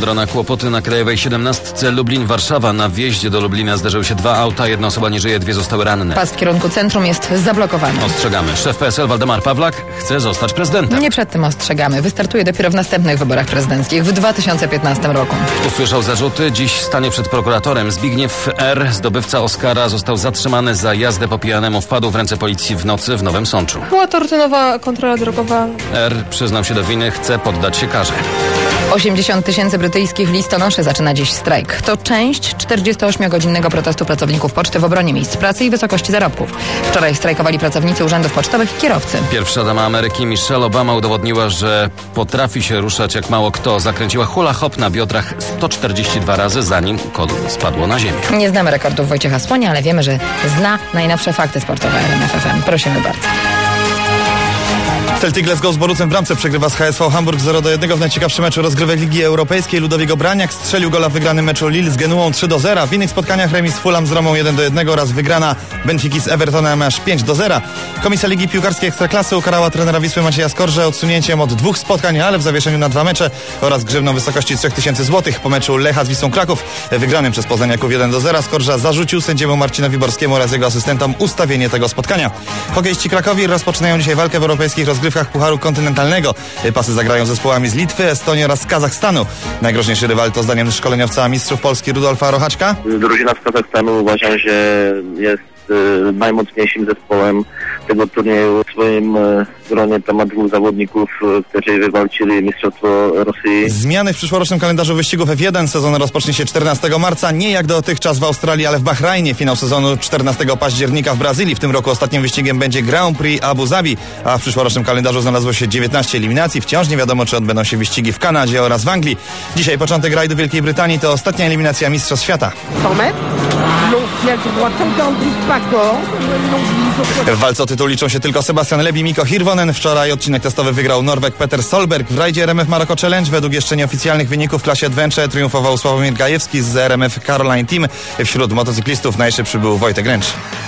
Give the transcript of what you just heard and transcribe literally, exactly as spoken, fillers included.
Od rana kłopoty na Krajowej siedemnastce Lublin-Warszawa. Na wjeździe do Lublina zderzyły się dwa auta. Jedna osoba nie żyje, dwie zostały ranne. Pas w kierunku centrum jest zablokowany. Ostrzegamy. Szef P S L Waldemar Pawlak chce zostać prezydentem. Nie przed tym ostrzegamy. Wystartuje dopiero w następnych wyborach prezydenckich w dwa tysiące piętnastym roku. Usłyszał zarzuty. Dziś stanie przed prokuratorem. Zbigniew R., zdobywca Oscara, został zatrzymany za jazdę po pijanemu. Wpadł w ręce policji w nocy w Nowym Sączu. Była to rutynowa kontrola drogowa. R. przyznał się do winy, chce poddać się karze. osiemdziesiąt tysięcy brytyjskich listonoszy zaczyna dziś strajk. To część czterdziestoośmiogodzinnego protestu pracowników poczty w obronie miejsc pracy i wysokości zarobków. Wczoraj strajkowali pracownicy urzędów pocztowych i kierowcy. Pierwsza dama Ameryki Michelle Obama udowodniła, że potrafi się ruszać jak mało kto. Zakręciła hula hop na biodrach sto czterdzieści dwa razy, zanim kol spadło na ziemię. Nie znamy rekordów Wojciecha Słonia, ale wiemy, że zna najnowsze fakty sportowe R M F F M. Prosimy bardzo. Celtic Glasgow z Borucem w bramce przegrywa z H S V Hamburg zero do jednego w najciekawszym meczu rozgrywek Ligi Europejskiej. Ludowik Obraniak strzelił gola w wygranym meczu Lille z Genuą trzy do zera. W innych spotkaniach remis Fulham z Romą jeden do jednego oraz wygrana Benfiki z Evertonem aż pięć do zera. Komisja Ligi Piłkarskiej Ekstraklasy ukarała trenera Wisły Macieja Skorżę odsunięciem od dwóch spotkań, ale w zawieszeniu na dwa mecze oraz grzywną w wysokości trzy tysiące złotych. Po meczu Lecha z Wisłą Kraków wygranym przez Poznaniaków jeden do zera Skorża zarzucił sędziemu Marcinowi Borskiemu oraz jego asystentom ustawienie tego spotkania. Hokeiści Krakowi rozpoczynają dzisiaj walkę w europejskich rozgrywkach Pucharu Kontynentalnego. Pasy zagrają zespołami z Litwy, Estonii oraz Kazachstanu. Najgroźniejszy rywal to zdaniem szkoleniowca mistrzów Polski Rudolfa Rochaczka. Drużyna z Kazachstanu uważam, że jest y, najmocniejszym zespołem tego turnieju. W swoim y, gronie to ma dwóch zawodników, y, którzy wywalczyli mistrzostwo Rosji. Zmiany w przyszłorocznym kalendarzu wyścigów F jeden. Sezon rozpocznie się czternastego marca. Nie jak dotychczas w Australii, ale w Bahrajnie. Finał sezonu czternastego października w Brazylii. W tym roku ostatnim wyścigiem będzie Grand Prix Abu Zabi, a w przyszłorocznym kalendarzu znalazło się dziewiętnaście eliminacji. Wciąż nie wiadomo, czy odbędą się wyścigi w Kanadzie oraz w Anglii. Dzisiaj początek rajdu Wielkiej Brytanii to ostatnia eliminacja Mistrzostw Świata. W walce o tytuł liczą się tylko Sebastian Leb i Mikko Hirvonen. Wczoraj odcinek testowy wygrał Norweg Peter Solberg. W rajdzie R M F Maroko Challenge według jeszcze nieoficjalnych wyników w klasie Adventure triumfował Sławomir Gajewski z R M F Caroline Team. Wśród motocyklistów najszybszy był Wojtek Ręcz.